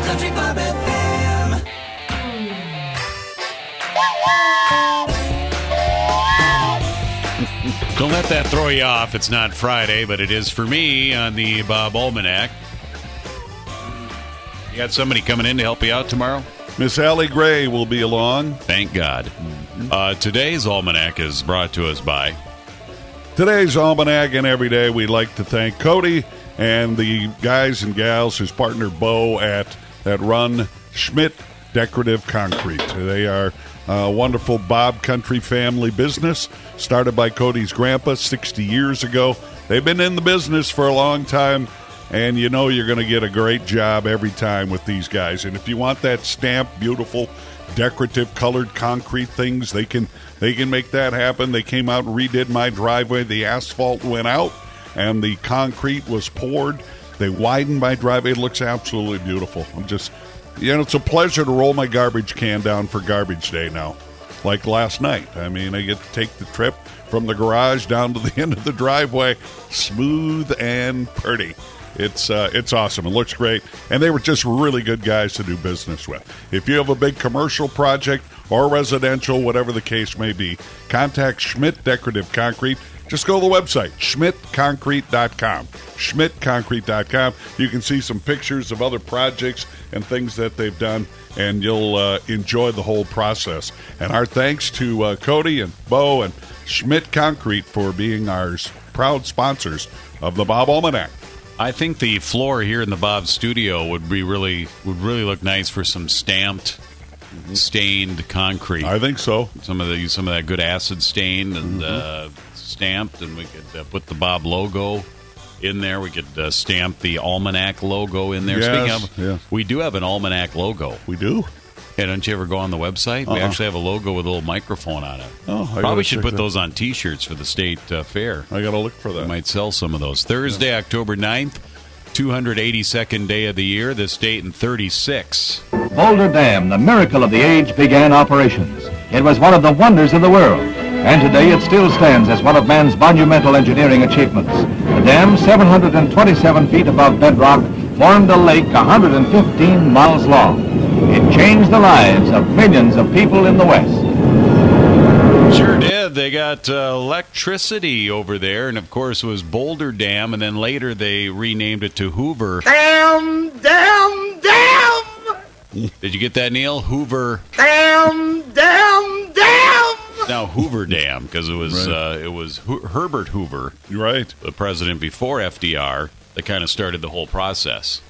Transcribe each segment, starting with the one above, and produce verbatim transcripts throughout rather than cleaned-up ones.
Country Bob F M. Don't let that throw you off. It's not Friday, but it is for me on the Bob Almanac. You got somebody coming in to help you out tomorrow? Miss Allie Gray will be along. Thank God. Mm-hmm. Uh, today's Almanac is brought to us by... Today's Almanac, and every day we'd like to thank Cody and the guys and gals, his partner Bo at that run Schmidt Decorative Concrete. They are a wonderful Bob Country family business started by Cody's grandpa sixty years ago. They've been in the business for a long time, and you know you're going to get a great job every time with these guys. And if you want that stamped, beautiful, decorative, colored concrete things, they can they can make that happen. They came out and redid my driveway. The asphalt went out, and the concrete was poured. They widened my driveway. It looks absolutely beautiful. I'm just, you know, it's a pleasure to roll my garbage can down for garbage day now, like last night. I mean, I get to take the trip from the garage down to the end of the driveway, smooth and pretty. It's uh, it's awesome. It looks great. And they were just really good guys to do business with. If you have a big commercial project or residential, whatever the case may be, contact Schmidt Decorative Concrete. Just go to the website, schmidt concrete dot com. schmidt concrete dot com. You can see some pictures of other projects and things that they've done, and you'll uh, enjoy the whole process. And our thanks to uh, Cody and Bo and Schmidt Concrete for being our proud sponsors of the Bob Almanac. I think the floor here in the Bob studio would be really would really look nice for some stamped, mm-hmm. stained concrete. I think so. Some of the some of that good acid stain and mm-hmm. uh, stamped, and we could uh, put the Bob logo in there. We could uh, stamp the Almanac logo in there. Yes, Speaking of, yeah. we do have an Almanac logo. We do. Yeah, don't you ever go on the website? Uh-huh. We actually have a logo with a little microphone on it. Oh, I Probably should put that. those on T-shirts for the state uh, fair. I got to look for that. We might sell some of those. Thursday, yeah. October ninth, two hundred eighty-second day of the year. This date in thirty-six. Boulder Dam, the miracle of the age, began operations. It was one of the wonders of the world, and today it still stands as one of man's monumental engineering achievements. The dam, seven hundred twenty-seven feet above bedrock, formed a lake one hundred fifteen miles long. It changed the lives of millions of people in the West. Sure did. They got uh, electricity over there, and of course it was Boulder Dam, and then later they renamed it to Hoover. Dam, dam, dam! Did you get that, Neil? Hoover. Dam, dam, dam! Now Hoover Dam, because it was right. uh, it was Ho- Herbert Hoover, right, the president before F D R, that kind of started the whole process.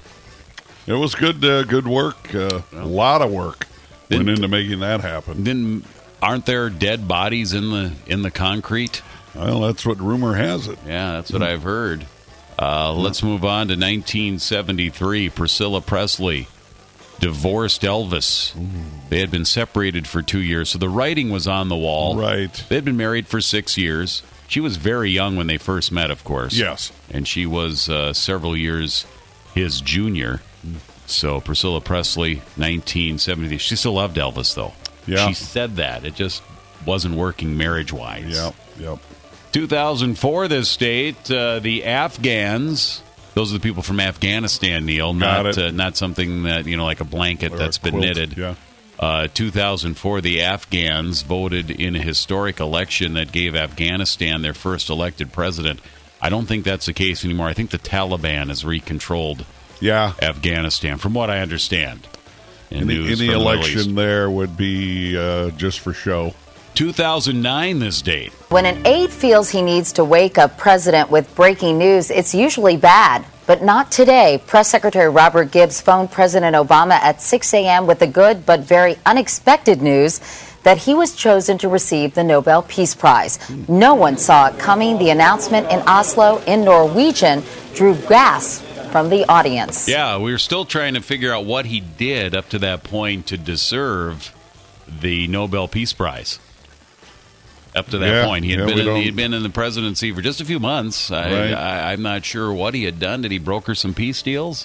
It was good, uh, good work. Uh, a lot of work went into making that happen. Then, aren't there dead bodies in the in the concrete? Well, that's what rumor has it. Yeah, that's what I've heard. Uh, let's move on to nineteen seventy-three. Priscilla Presley divorced Elvis. Ooh. They had been separated for two years, so the writing was on the wall. Right. They had been married for six years. She was very young when they first met, of course. Yes. And she was uh, several years his junior. So Priscilla Presley, nineteen seventy. She still loved Elvis, though. Yeah. She said that. It just wasn't working marriage-wise. Yep, yep. two thousand four, this date, uh, the Afghans, those are the people from Afghanistan, Neil, Got not it. uh, not something that, you know, like a blanket Or that's a been quilt, knitted. Yeah. Uh, two thousand four, the Afghans voted in a historic election that gave Afghanistan their first elected president. I don't think that's the case anymore. I think the Taliban has recontrolled Yeah. Afghanistan, from what I understand. In the, in the election there would be uh, just for show. two thousand nine, this date. When an aide feels he needs to wake up president with breaking news, it's usually bad. But not today. Press Secretary Robert Gibbs phoned President Obama at six a.m. with the good but very unexpected news that he was chosen to receive the Nobel Peace Prize. No one saw it coming. The announcement in Oslo in Norwegian drew gasps from the audience. Yeah, we were still trying to figure out what he did up to that point to deserve the Nobel Peace Prize. Up to that yeah, point, he had yeah, been in, we he had been in the presidency for just a few months. I, Right. I, I'm not sure what he had done. Did he broker some peace deals?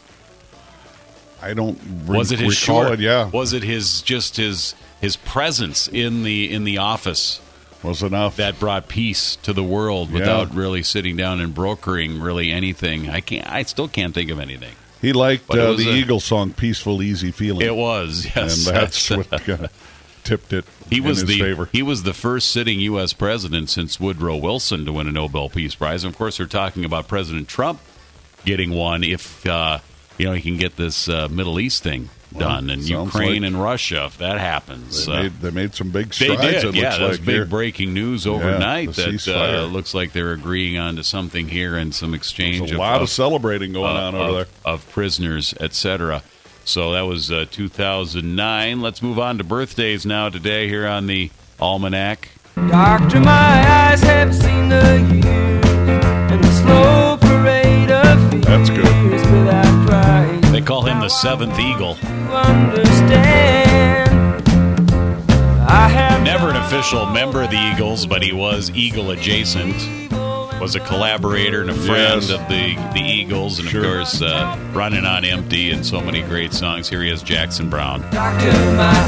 I don't re- Was it his recall short? it, yeah. Was it his just his his presence in the in the office Was enough. that brought peace to the world Yeah. without really sitting down and brokering really anything? I can't. I still can't think of anything. He liked But it uh, was the a- Eagles song "Peaceful, Easy Feeling." It was, yes. and that's what kind of tipped it He was in his the favor. he was the first sitting U S president since Woodrow Wilson to win a Nobel Peace Prize. And of course, they're talking about President Trump getting one if uh, you know he can get this uh, Middle East thing Well, done, and sounds Ukraine like- and Russia if that happens. They, Uh, made, they made some big they strides. did, it yeah. looks That was like big here. breaking news overnight. the that uh, ceasefire. looks like they're agreeing on to something here and some exchange There's a of, lot of, of celebrating going uh, on over of, there. of prisoners, et cetera. So that was uh, two thousand nine. Let's move on to birthdays now today here on the Almanac. Doctor, my eyes have seen the years and the slow parade of fears. That's good. Without trying They call him the Seventh Eagle. to understand. I have Never an official member of the Eagles, but he was Eagle adjacent. Was a collaborator and a friend Yes. of the, the Eagles, and Sure. of course, uh, Running on Empty and so many great songs. Here he is, Jackson Brown. Doctor, my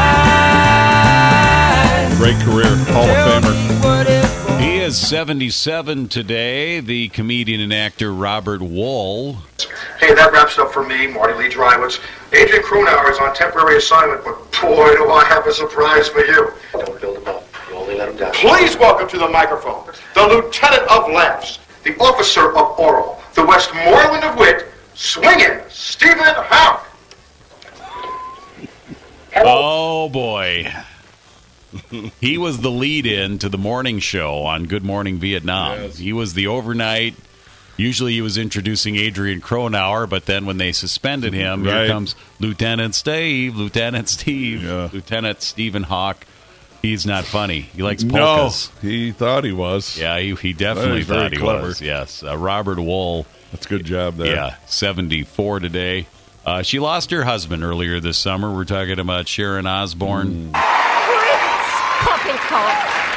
eyes. Great career, Hall of Famer. What is He is seventy-seven today. The comedian and actor Robert Wool. Hey, that wraps it up for me, Marty Lee Drywitz. Adrian Kronauer is on temporary assignment, but boy, do I have a surprise for you. Don't build him up. You only let him down. Please welcome to the microphone the Lieutenant of Laughs, the Officer of Oral, the Westmoreland of Wit, swinging Stephen Houck. Oh, boy. He was the lead-in to the morning show on Good Morning Vietnam. Yes. He was the overnight. Usually he was introducing Adrian Kronauer, but then when they suspended him, Right. here comes Lieutenant Steve, Lieutenant Steve, Yeah. Lieutenant Stephen Hawk. He's not funny. He likes No, polkas. he thought he was. Yeah, he, he definitely That is very thought he clever. was. Yes, uh, Robert Wool. That's a good job there. Yeah, seventy-four today. Uh, she lost her husband earlier this summer. We're talking about Sharon Osbourne. Poppycock.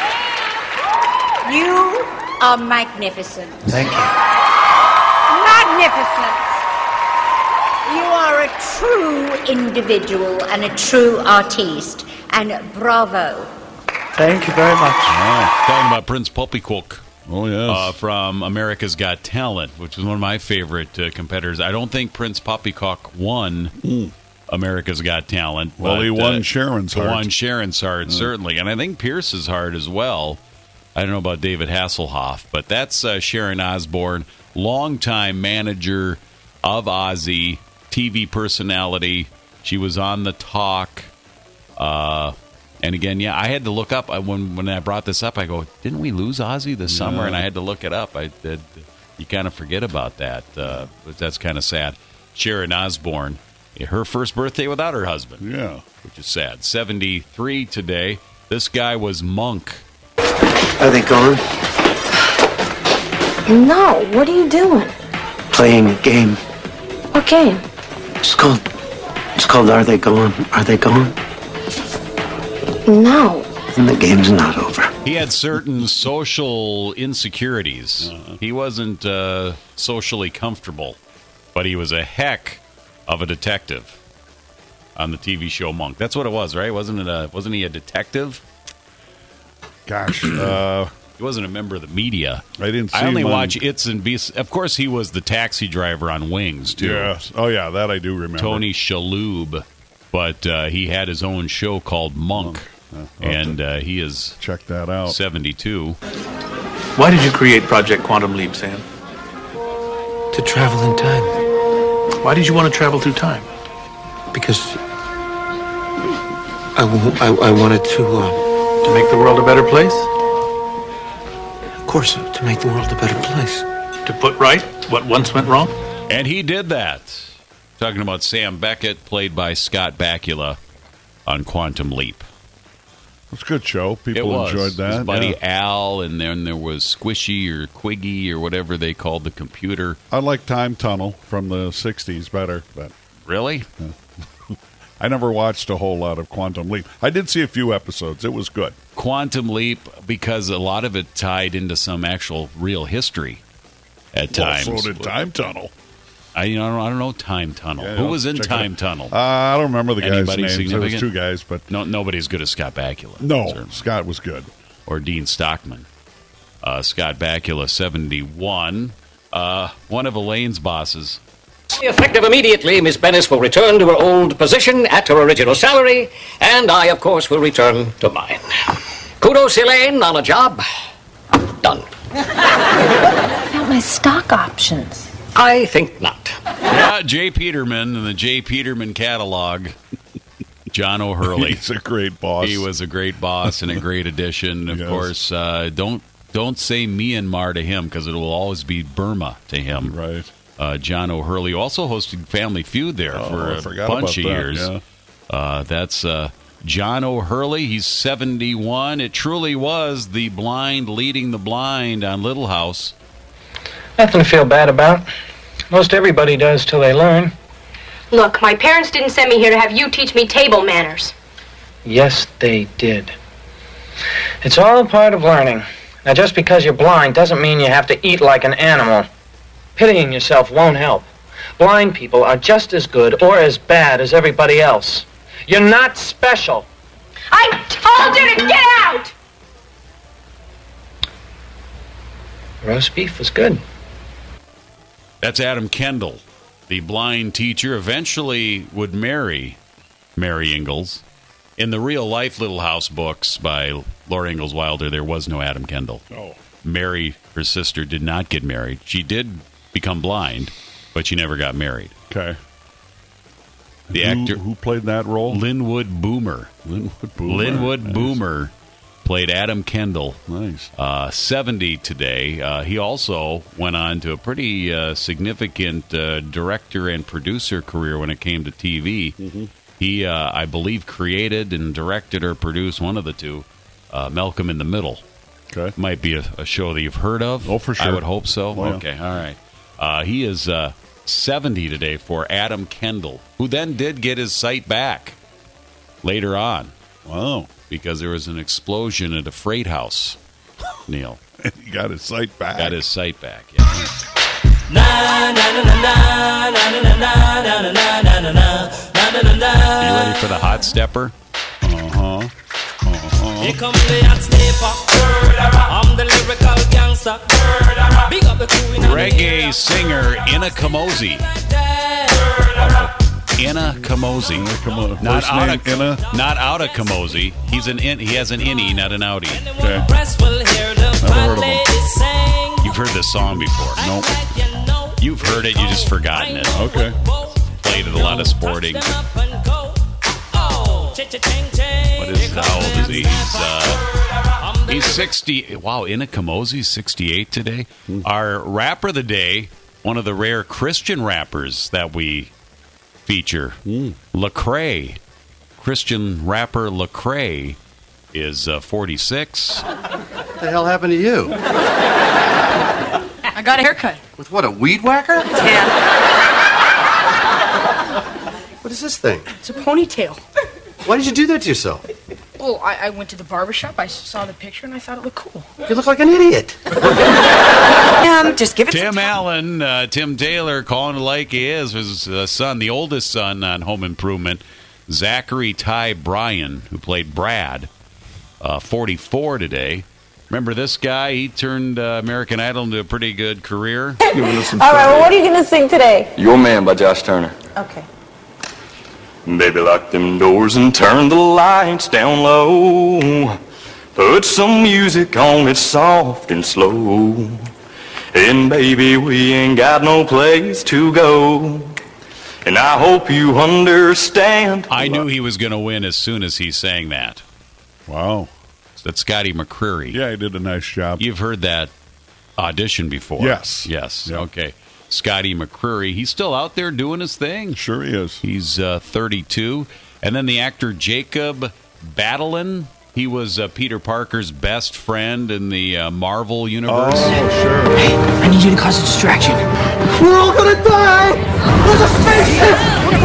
You are magnificent. Thank you. Magnificent. You are a true individual and a true artiste. And bravo. Thank you very much. Oh, talking about Prince Poppycock. Oh, yes. Uh, from America's Got Talent, which is one of my favorite uh, competitors. I don't think Prince Poppycock won America's Got Talent. Well, but, he won uh, Sharon's heart. Won Sharon's heart, certainly. And I think Pierce's heart as well. I don't know about David Hasselhoff, but that's uh, Sharon Osbourne, longtime manager of Ozzy, T V personality. She was on The Talk. Uh, and again, yeah, I had to look up I, when when I brought this up. I go, didn't we lose Ozzy this summer? And I had to look it up. I did. You kind of forget about that, uh, but that's kind of sad. Sharon Osbourne, her first birthday without her husband, Yeah. which is sad. seventy-three today. This guy was Monk. Are they gone? No, what are you doing? Playing a game. What game? It's called. It's called Are They Gone? Are They Gone? No. And the game's not over. He had certain social insecurities. He wasn't uh, socially comfortable, but he was a heck of a detective on the T V show Monk. That's what it was, right? Wasn't it? A, wasn't he a detective? Gosh, uh, He wasn't a member of the media. I didn't see I only him on- watch It's and Beasts. Of course, he was the taxi driver on Wings too. yeah. Oh, yeah, that I do remember. Tony Shalhoub, but uh, he had his own show called Monk, Monk. Yeah, I'll have and uh, he is Check that out. seventy-two. Why did you create Project Quantum Leap, Sam? To travel in time. Why did you want to travel through time? Because. I, w- I, I wanted to. Uh, To make the world a better place? of course, to make the world a better place. To put right what once went wrong? And he did that. Talking about Sam Beckett, played by Scott Bakula on Quantum Leap. It's a good show. It People was. enjoyed that. His buddy yeah. Al, and then there was Squishy or Quiggy or whatever they called the computer. I like Time Tunnel from the sixties better, but Really? I never watched a whole lot of Quantum Leap. I did see a few episodes. It was good. Quantum Leap, because a lot of it tied into some actual real history at Well, times. so did Time Tunnel. I, you know, I don't know Time Tunnel. Yeah, Who I'll was in check it Time out. Tunnel? Uh, I don't remember the guys' Anybody names. There was significant? two guys, but no, nobody as good as Scott Bakula. no, certainly. Scott was good. Or Dean Stockman. Uh, Scott Bakula, seventy-one. Uh, one of Elaine's bosses. Effective immediately, Miss Bennis will return to her old position at her original salary, and I, of course, will return to mine. Kudos, Elaine, on a job done. About my stock options. I think not. Yeah, Jay Peterman and the Jay Peterman catalog. John O'Hurley. He's a great boss. He was a great boss and a great addition. Of Yes. course, uh, don't don't say Myanmar to him because it will always be Burma to him. Right. Uh, John O'Hurley also hosted Family Feud there Oh, for I a forgot bunch of about that, years. yeah. Uh, that's uh, John O'Hurley. He's seventy-one. It truly was the blind leading the blind on Little House. Nothing to feel bad about. Most everybody does till they learn. Look, my parents didn't send me here to have you teach me table manners. Yes, they did. It's all part of learning. Now, just because you're blind doesn't mean you have to eat like an animal. Pitying yourself won't help. Blind people are just as good or as bad as everybody else. You're not special. I told you to get out! Roast beef was good. That's Adam Kendall, the blind teacher, eventually would marry Mary Ingalls. In the real-life Little House books by Laura Ingalls Wilder, there was no Adam Kendall. Oh. Mary, her sister, did not get married. She did become blind, but she never got married. Okay. The who, actor who played that role? Linwood Boomer. Linwood Boomer. Linwood Nice. Boomer played Adam Kendall. Nice. Uh, seventy today. Uh, he also went on to a pretty uh, significant uh, director and producer career when it came to T V. Mm-hmm. He, uh, I believe, created and directed or produced one of the two, uh, Malcolm in the Middle. Okay. Might be a, a show that you've heard of. Oh, for sure. I would hope so. Oh, yeah. Okay, all right. Uh, he is uh, seventy today for Adam Kendall, who then did get his sight back later on. Wow. Because there was an explosion at a freight house, Neil. He got his sight back. Got his sight back, yeah. Are you ready for the hot stepper? Uh-huh. Uh-huh. Here comes the hot stepper. I'm the lyrical gangster. Big up the crew in the Reggae singer Ina Kamosi. Ina Kamosi. Not First out name, of Ina? not out of Kamosi. He's an in, he has an innie, not an outie. Okay. press will hear the Never heard of him. ladies sing. You've heard this song before. Nope. You've heard it, you just forgotten it. Okay. Played at a lot of sporting. What is how old is he? He's uh, he's sixty. Wow, Ina Kamosi's sixty-eight today. Our rapper of the day, one of the rare Christian rappers that we feature, Mm. Lecrae. Christian rapper Lecrae is uh, forty-six. What the hell happened to you? I got a haircut. With what, a weed whacker? Tan. What is this thing? It's a ponytail. Why did you do that to yourself? Well, I, I went to the barber shop. I saw the picture and I thought it looked cool. You look like an idiot. Um, just give it Tim some time. Allen, uh, Tim Taylor, calling it like he is, his uh, son, the oldest son on Home Improvement, Zachary Ty Bryan, who played Brad, uh, forty-four today. Remember this guy? He turned uh, American Idol into a pretty good career. All right, well, what are you going to sing today? Your Man by Josh Turner. Okay. Baby, lock them doors and turn the lights down low. Put some music on it soft and slow. And baby, we ain't got no place to go. And I hope you understand. I knew he was going to win as soon as he sang that. Wow. That's Scotty McCreery. Yeah, he did a nice job. You've heard that audition before. Yes. Yes. Yep. Okay. Scotty McCreery. He's still out there doing his thing. Sure he is. He's uh, thirty-two. And then the actor Jacob Batalon. He was uh, Peter Parker's best friend in the uh, Marvel universe. Oh, sure. Hey, I need you to cause a distraction. We're all gonna die! There's a spaceship!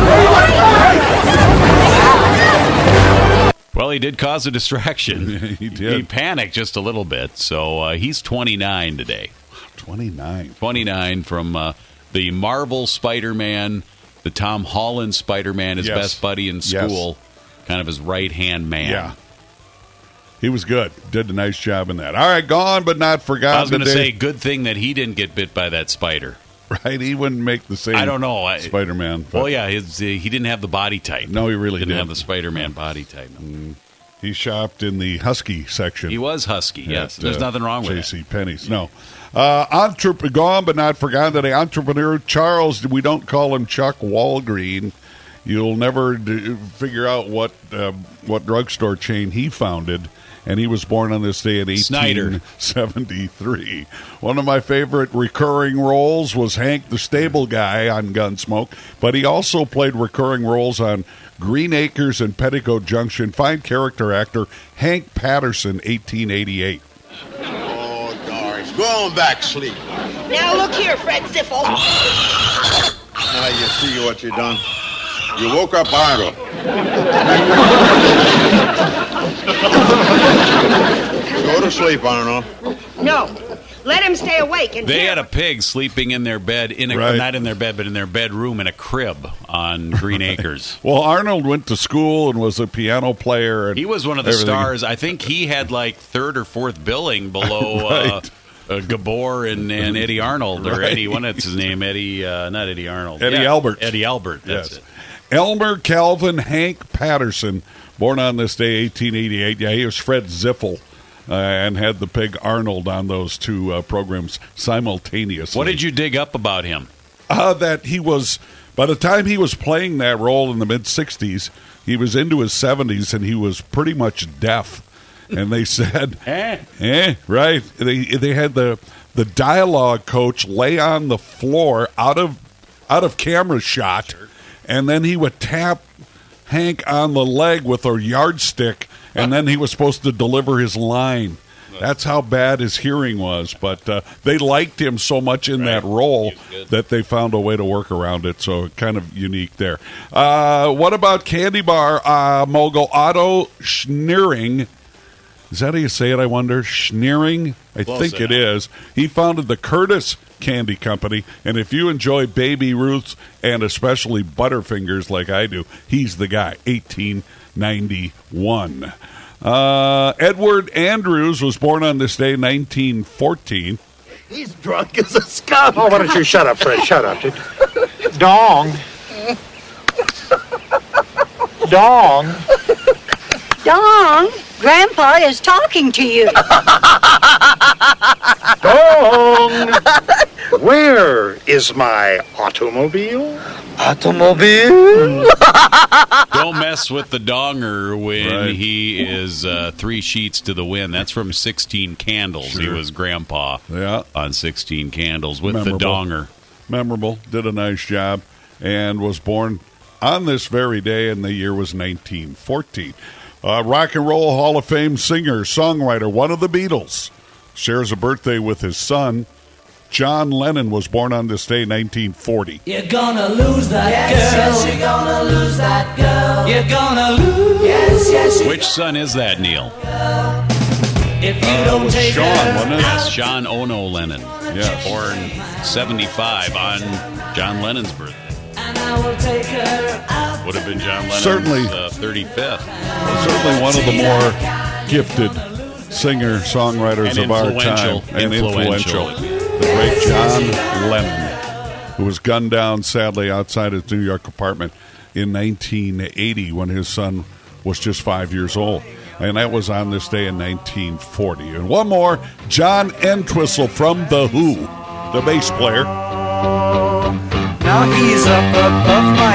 Well, he did cause a distraction. He did. He panicked just a little bit. So uh, he's twenty-nine today. twenty-nine. twenty-nine from uh, the Marvel Spider-Man, the Tom Holland Spider-Man, his Yes. best buddy in Yes. school, kind of his right-hand man. Yeah. He was good. Did a nice job in that. All right, gone but not forgotten. I was going to today. say, good thing that he didn't get bit by that spider. right? He wouldn't make the same. I don't know. I- Spider-Man. but- Well, yeah, his, uh, he didn't have the body type. No, he really didn't didn't. have the Spider-Man body type. He shopped in the Husky section. He was Husky, yes. at, There's uh, nothing wrong with J it. C Penney's. No. Uh, entrep- gone but not forgotten today. Entrepreneur Charles, we don't call him Chuck Walgreen. You'll never d- figure out what uh, what drugstore chain he founded. And he was born on this day in eighteen seventy-three. One of my favorite recurring roles was Hank the Stable Guy on Gunsmoke, but he also played recurring roles on Green Acres and Petticoat Junction. Fine character actor Hank Patterson, eighteen eighty-eight. Oh, Doris, go on back, sleep. Now look here, Fred Ziffel. Now you see what you done. You woke up Arnold. Go to sleep, Arnold. No. Let him stay awake. And They had a pig sleeping in their bed, in a, Right. not in their bed, but in their bedroom in a crib on Green Acres. Well, Arnold went to school and was a piano player. And He was one of the everything. stars. I think he had like third or fourth billing below Right. uh, uh, Gabor and, and Eddie Arnold, or Right. Eddie, what's his name? Eddie, uh, not Eddie Arnold. Eddie Yeah, Albert. Eddie Albert, that's Yes. it. Elmer Calvin Hank Patterson, born on this day, eighteen eighty-eight. Yeah, he was Fred Ziffel. Uh, and had the pig Arnold on those two uh, programs simultaneously. What did you dig up about him? Uh, that he was, by the time he was playing that role in the mid-sixties, he was into his seventies, and he was pretty much deaf. And they said, Eh? eh, right. They they had the the dialogue coach lay on the floor out of out of camera shot, and then he would tap Hank on the leg with a yardstick, and then he was supposed to deliver his line. That's how bad his hearing was. But uh, they liked him so much in that role that they found a way to work around it. So kind of unique there. Uh, what about candy bar uh, mogul Otto Schneering? Is that how you say it, I wonder? Schneering? I Close think it enough. is. He founded the Curtis Candy Company, and if you enjoy Baby Ruths and especially Butterfingers like I do, he's the guy. eighteen ninety-one. Uh, Edward Andrews was born on this day, nineteen fourteen. He's drunk as a skunk. Oh, why don't you shut up, Fred? Shut up, dude. Dong. Dong. Dong, Grandpa is talking to you. Dong. Where is my automobile? Automobile? Don't mess with the donger when Right. he is uh, three sheets to the wind. That's from sixteen Candles. He Sure. was Grandpa Yeah. on sixteen Candles with Memorable. the donger. Memorable, did a nice job, and was born on this very day, and the year was nineteen fourteen. Uh, Rock and Roll Hall of Fame singer, songwriter, one of the Beatles, shares a birthday with his son. John Lennon was born on this day, nineteen forty. You're gonna lose that yes, girl. Yes, you're gonna lose that girl. You're gonna lose. Yes, yes. Which son is that, Neil? If you Uh, it don't was take Sean, her wasn't it? Yes, John Ono Lennon. Yes. Born seventy-five on John Lennon's birthday. and I will take her out. Would have been John Lennon's Certainly. uh, thirty-fifth. Certainly one of the more gifted singer-songwriters And of our time. influential. And influential. Influential. The great John Lennon, who was gunned down, sadly, outside his New York apartment in nineteen eighty when his son was just five years old. And that was on this day in nineteen forty. And one more, John Entwistle from The Who, the bass player. Now he's up above my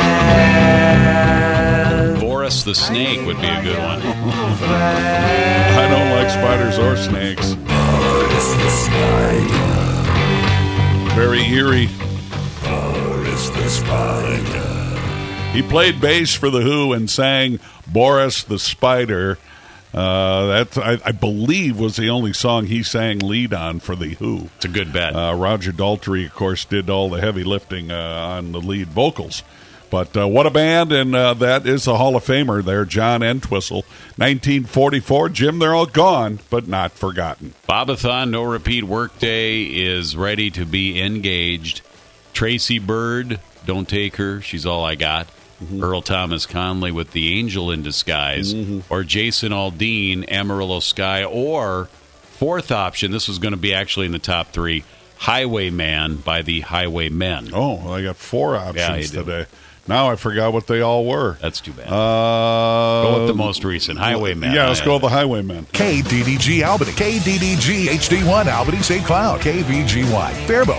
head. Boris the Snake would be a good one. I don't like spiders or snakes. Boris the Spider. Very eerie. Boris the Spider. He played bass for The Who and sang Boris the Spider. Uh, that I, I believe was the only song he sang lead on for The Who. It's a good bet. Uh, Roger Daltrey, of course, did all the heavy lifting uh, on the lead vocals. But uh, what a band, and uh, that is a Hall of Famer there, John Entwistle. nineteen forty-four, Jim, they're all gone, but not forgotten. Bobathon No Repeat Workday is ready to be engaged. Tracy Bird, Don't Take Her, She's All I Got. Mm-hmm. Earl Thomas Conley with The Angel in Disguise. Mm-hmm. Or Jason Aldean, Amarillo Sky. Or, fourth option, this was going to be actually in the top three, Highwayman by the Highwaymen. Oh, well, I got four options Yeah, you do. today. Now I forgot what they all were. That's too bad. Uh, Go with the most recent, Highwayman. Yeah, let's go with the Highwaymen. K D D G Albany, K D D G H D one Albany Saint Cloud, K V G Y Faribault.